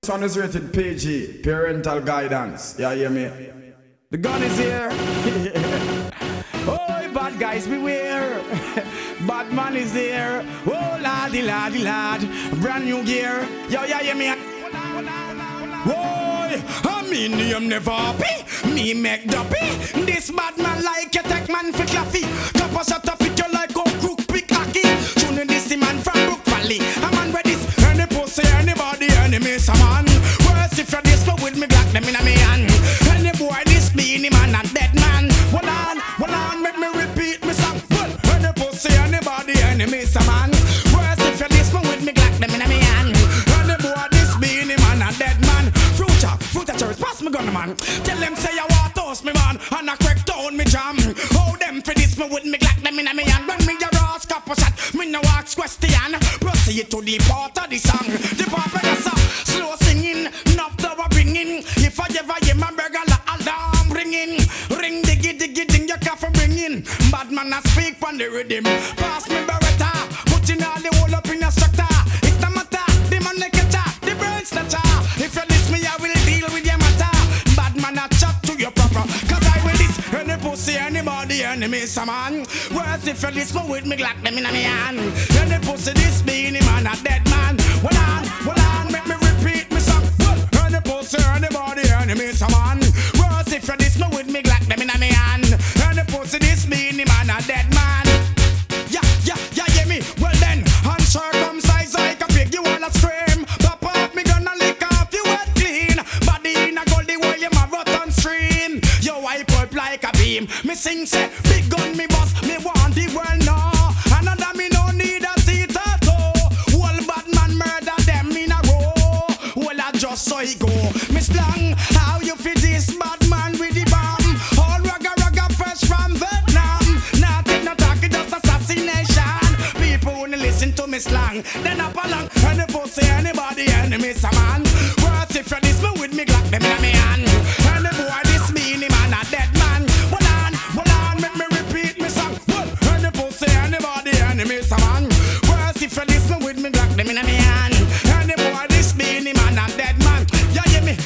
This one is rated PG, parental guidance. Yeah, hear me? The gun is here. Oh, bad guys beware. Bad man is here. Oh, laddie, laddie, lad. Brand new gear. Yo, yeah, hear me? Boy, I mean, I'm never happy. Me make duppy. This bad man like you take man for claffy. Couple shot up it you like a crook pick hockey. Tuning this man from Brook Valley. A man with this. Any pussy, anybody, enemy, some man. Worse if you're this, but with me black them in a me hand. Any boy, this be any man, a dead man. Hold on, make me repeat me song. Well, any pussy, anybody, enemy, some man. Worse if you're this, but with me black them in a me hand. Any boy, this be any man, a dead man. Fruit church, pass me gun, man. Tell them say I want toast me, man. And I crack down me jam. Hold them for this, me with me black them in a me hand. When me your ass couple shot, me no ask question. Proceed to the part of the song. The part where that's slow singing, enough flower bringing. If I ever hear my burger, alarm ringing. Ring diggy diggy ding, your coffee bringing. Bad man I speak on the rhythm. Pass me beretta, putting all the whole up in a structure. It's the matter, the man like a cha, the brain snatcher. If you diss me, I will deal with your matter. Bad man I chat to your proper. Cause I will diss any pussy, anybody, enemy, some man. Worse if you diss me with me, glock them in a me hand. Any pussy, this be any man, a dead man. Hold on, make me repeat me song. Any pussy, anybody, enemy, some man. Worse if you diss me with me, glock them in a me hand. Any pussy, this be any man, a dead man. Yeah, hear me? Well then, uncircumcised like a pig, you wanna scream. Pop off me gonna lick off you wet clean. Body in a goldie while you my rotten stream. You wipe up like a beam. Me sing say, big gun me boss, me want the world now. Another me no need a seat at all. Whole bad man murder them in a row. Well I just saw it go. Me slang, how you fit this bad man with the bomb? All ragga fresh from Vietnam. Nothing no talk, it just assassination. People wanna listen to me slang, then up along. Any pussy, anybody, enemy, some man. Worse if you diss me with me glock them in me hand. Any boy this me any man, a dead man. Hold on, make me repeat me song. Well, any pussy, anybody, enemy, some man. Worse if you diss me with me glock them in me hand. Any boy this me any man, a dead man. Ya hear me?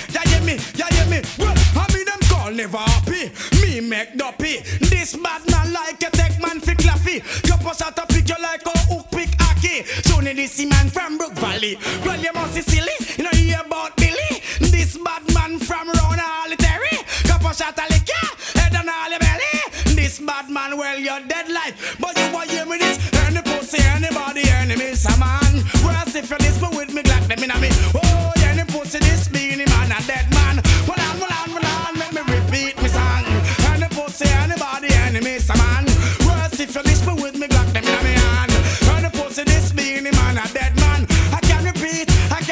Well, I mean them call never happy. Me make duppy. This bad man like a tech man fi claffy. You push out a pick you like a hook pick hockey. Johnny this man from Brook Valley. Well you must be silly, you know hear about Billy. This bad man from round Holly-Terry. You push out a lick ya, head and all your belly. This bad man, well you're dead life. But you want hear me this? Any pussy, anybody, enemy, some man. Worse if you this me with me glock them in a me. Oh, any pussy this be any man, a dead man. Hold on, make me repeat me song. Any pussy, anybody, enemy, some man. Worse if you this me with me glock them in a me hand. Any pussy this be any man, a dead man. I can repeat.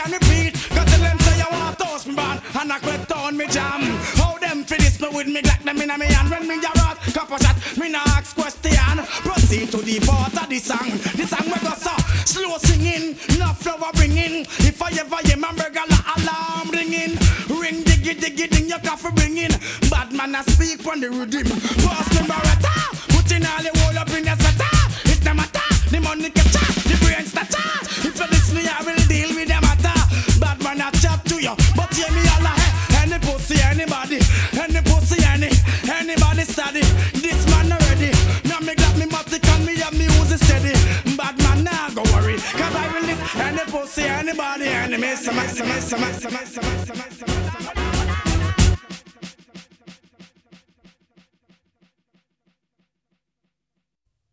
Got to them say you want to toast me man, and I quit down me jam. How them fi this me with me glock them in a me hand. When me a rock, couple shot, me no ask question. Proceed to the part of the song. The song we go so slow singing, no flower bringing. If I ever hear my burger alarm ringing. Ring diggy diggy ding your coffee bringing. Bad man I speak on the rhythm. Pass me beretta, putting all the whole up in the sweater. It's the matter, the money catcher, the brain snatcher. If you diss me I will deal with the matter. Bad man I chat to you, but hear me all any pussy, anybody, any pussy, anybody study. This man already. Now me got me matic and me have me Uzi steady. Bad man nah go worry, cause I will live any pussy, anybody, enemy, some.